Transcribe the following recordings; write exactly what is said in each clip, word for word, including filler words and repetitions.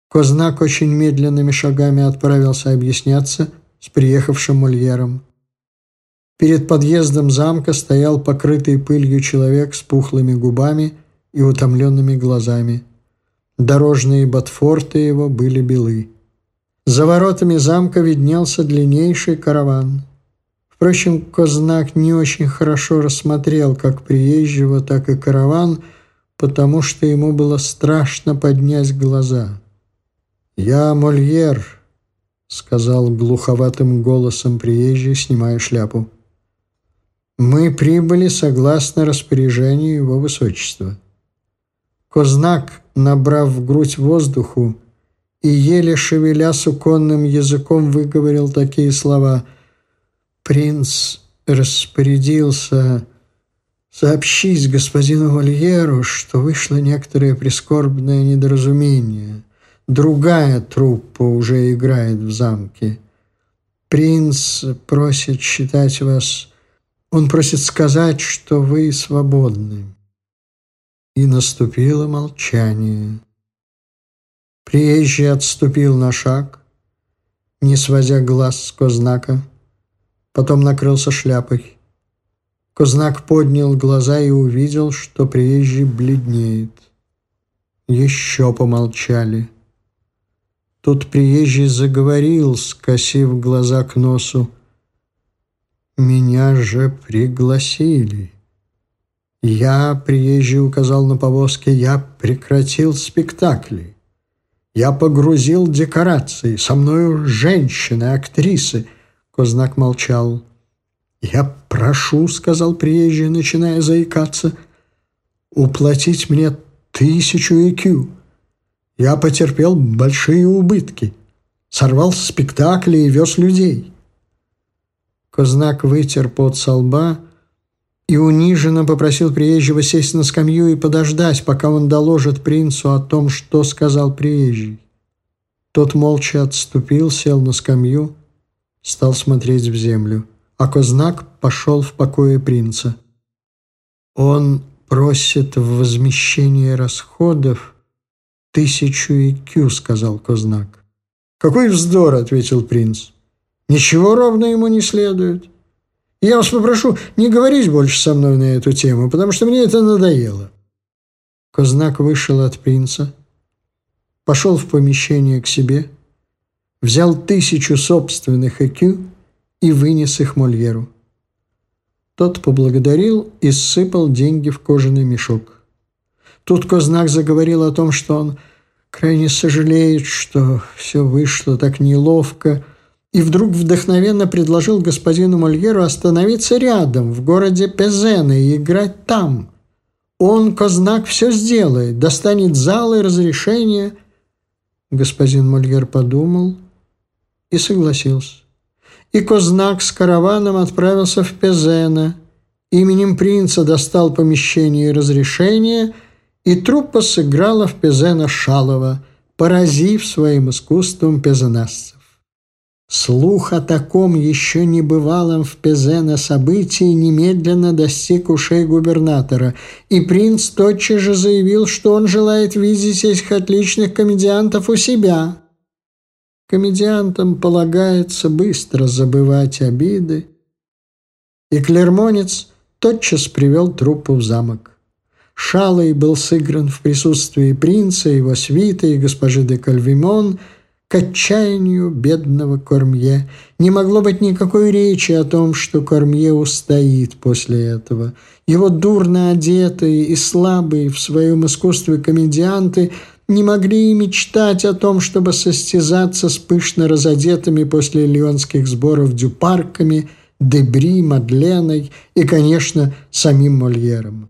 Кознак очень медленными шагами отправился объясняться с приехавшим Мольером. Перед подъездом замка стоял покрытый пылью человек с пухлыми губами и утомленными глазами. Дорожные ботфорты его были белы. За воротами замка виднелся длиннейший караван. Впрочем, Кознак не очень хорошо рассмотрел как приезжего, так и караван, потому что ему было страшно поднять глаза. «Я Мольер», — сказал глуховатым голосом приезжий, снимая шляпу. «Мы прибыли согласно распоряжению его высочества». Кознак, набрав в грудь воздуху и еле шевеля суконным языком, выговорил такие слова: «Принц распорядился сообщить господину Мольеру, что вышло некоторое прискорбное недоразумение. Другая труппа уже играет в замке. Принц просит считать вас... Он просит сказать, что вы свободны». И наступило молчание. Приезжий отступил на шаг, не сводя глаз с Кознака, потом накрылся шляпой. Кознак поднял глаза и увидел, что приезжий бледнеет. Еще помолчали. Тут приезжий заговорил, скосив глаза к носу: «Меня же пригласили. Я, — приезжий указал на повозки, — я прекратил спектакли. Я погрузил декорации. Со мною женщины, актрисы». Кознак молчал. «Я прошу, — сказал приезжий, начиная заикаться, — уплатить мне тысячу ЭКЮ. Я потерпел большие убытки, сорвал спектакли и вез людей». Кознак вытер пот со лба и униженно попросил приезжего сесть на скамью и подождать, пока он доложит принцу о том, что сказал приезжий. Тот молча отступил, сел на скамью, стал смотреть в землю, а Кознак пошел в покое принца. «Он просит в возмещение расходов тысячу ЭКЮ», — сказал Кознак. «Какой вздор!» — ответил принц. «Ничего ровно ему не следует. Я вас попрошу не говорить больше со мной на эту тему, потому что мне это надоело». Кознак вышел от принца, пошел в помещение к себе, взял тысячу собственных ЭКЮ и вынес их Мольеру. Тот поблагодарил и сыпал деньги в кожаный мешок. Тут Кознак заговорил о том, что он крайне сожалеет, что все вышло так неловко, и вдруг вдохновенно предложил господину Мольеру остановиться рядом, в городе Пезене, и играть там. Он, Кознак, все сделает, достанет зал и разрешение. Господин Мольер подумал и согласился. И Кознак с караваном отправился в Пезене. Именем принца достал помещение и разрешение, и труппа сыграла в Пезене Шалова, поразив своим искусством пезенасцев. Слух о таком еще небывалом в Пезене событии немедленно достиг ушей губернатора, и принц тотчас же заявил, что он желает видеть этих отличных комедиантов у себя. Комедиантам полагается быстро забывать обиды, и клермонец тотчас привел труппу в замок. Шалой был сыгран в присутствии принца, его свиты и госпожи де Кальвимон. К отчаянию бедного Кормье не могло быть никакой речи о том, что Кормье устоит после этого. Его дурно одетые и слабые в своем искусстве комедианты не могли и мечтать о том, чтобы состязаться с пышно разодетыми после лионских сборов Дюпарками, Дебри, Мадленой и, конечно, самим Мольером.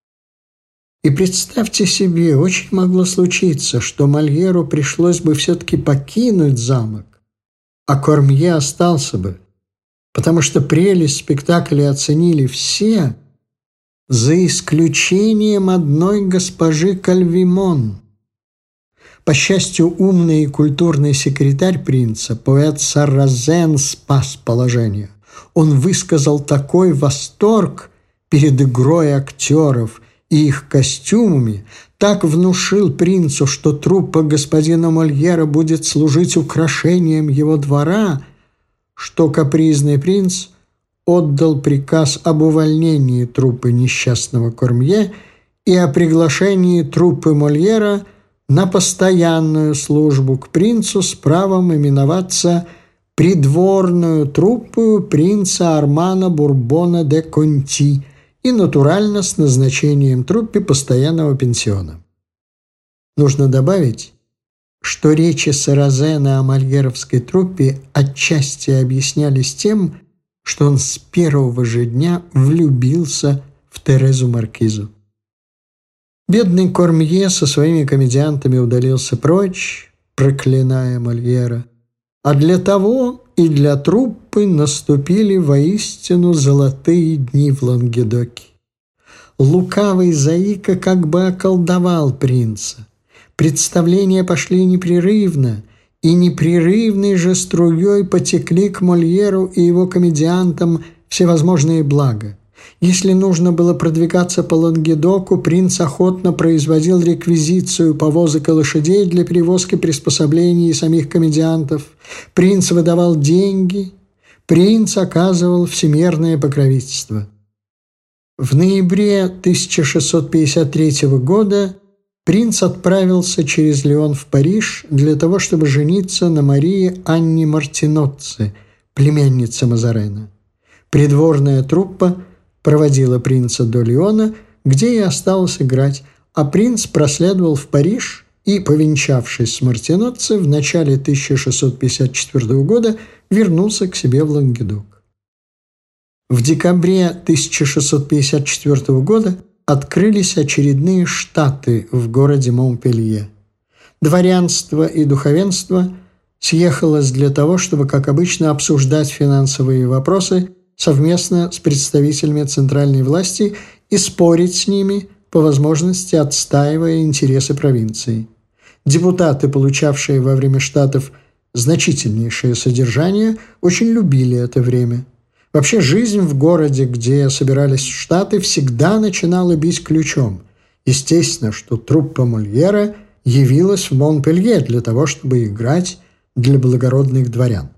И представьте себе, очень могло случиться, что Мольеру пришлось бы все-таки покинуть замок, а Кормье остался бы, потому что прелесть спектакля оценили все, за исключением одной госпожи Кальвимон. По счастью, умный и культурный секретарь принца, поэт Сарразен, спас положение. Он высказал такой восторг перед игрой актеров и их костюмами, так внушил принцу, что труппа господина Мольера будет служить украшением его двора, что капризный принц отдал приказ об увольнении труппы несчастного Кормье и о приглашении труппы Мольера на постоянную службу к принцу с правом именоваться придворную труппою принца Армана Бурбона де Конти и натурально с назначением труппе постоянного пенсиона. Нужно добавить, что речи Саразена о мольеровской труппе отчасти объяснялись тем, что он с первого же дня влюбился в Терезу Маркизу. Бедный Кормье со своими комедиантами удалился прочь, проклиная Мольера, а для того и для труппы наступили воистину золотые дни в Лангедоке. Лукавый заика как бы околдовал принца. Представления пошли непрерывно, и непрерывной же струей потекли к Мольеру и его комедиантам всевозможные блага. Если нужно было продвигаться по Лангедоку, принц охотно производил реквизицию повозок и лошадей для перевозки приспособлений и самих комедиантов. Принц выдавал деньги, принц оказывал всемирное покровительство. В ноябре тысяча шестьсот пятьдесят третьего года принц отправился через Лион в Париж для того, чтобы жениться на Марии Анне Мартиноцци, племяннице Мазарена. Придворная труппа проводила принца до Лиона, где и осталось играть, а принц проследовал в Париж и, повенчавшись с Мартиноцци, в начале тысяча шестьсот пятьдесят четвёртого года вернулся к себе в Лангедок. В декабре тысяча шестьсот пятьдесят четвёртого года открылись очередные штаты в городе Монпелье. Дворянство и духовенство съехалось для того, чтобы, как обычно, обсуждать финансовые вопросы совместно с представителями центральной власти и спорить с ними, по возможности отстаивая интересы провинции. Депутаты, получавшие во время штатов значительнейшее содержание, очень любили это время. Вообще жизнь в городе, где собирались штаты, всегда начинала бить ключом. Естественно, что труппа Мольера явилась в Монпелье для того, чтобы играть для благородных дворян.